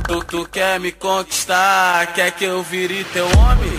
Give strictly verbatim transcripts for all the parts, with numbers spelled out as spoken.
Tu, tu quer me conquistar, quer que eu vire teu homem?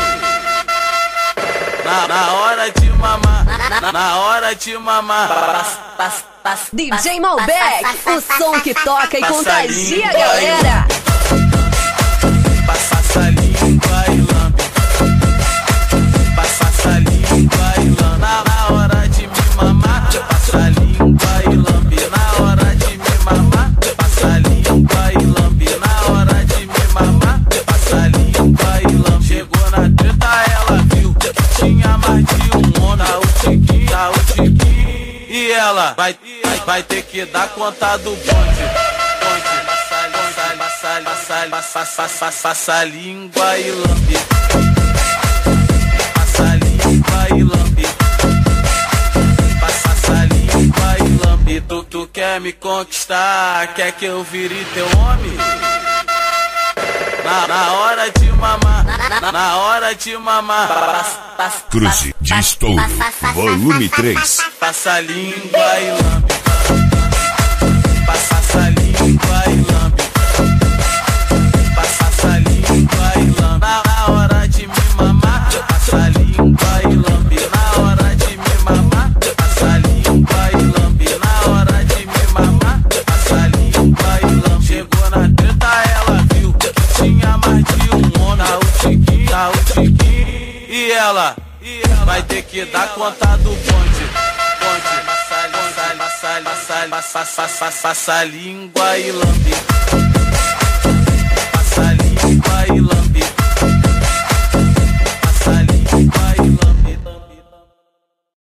Na, na hora de mamar, na, na hora de mamar. Passa, passa, passa, D J Malbec, o som que toca e contagia a galera. Passa essa língua e lambe. Passa essa língua e lambe. Na, na hora de me mamar, passa a língua e lambe. Na hora de me mamar, passa a língua e lambe. Na hora de me mamar, passa a língua e lambe. Chegou na treta, ela viu que tinha mais de um homem. Tá o tiquinho, tá o tiquinho. E ela vai, vai, vai ter que dar conta do bonde. Passa, passa, passa a língua e lambe. Passa a língua e lambe. Passa essa língua e lambe. Tu, tu quer me conquistar, quer que eu vire teu homem? Na, na hora de mamar, na, na hora de mamar. Passa, passa, Cruze de Estouro, volume três. Passa a língua e lambe. Passa essa língua e lambe. Passa essa língua e lambe. Na, na hora de me mamar, passa a língua e lambe. Na hora de me mamar, passa a língua e lambe. Na hora de me mamar, passa a língua e lambe. Chegou na treta, ela viu que tinha mais de um homem. Tá o tiquinho, tá o tiquinho. E ela, e ela vai ter que dar conta do bonde. Bonde, passa, passa, passa, passa, passa, passa, passa a língua e lambe. Passa a língua e lambe.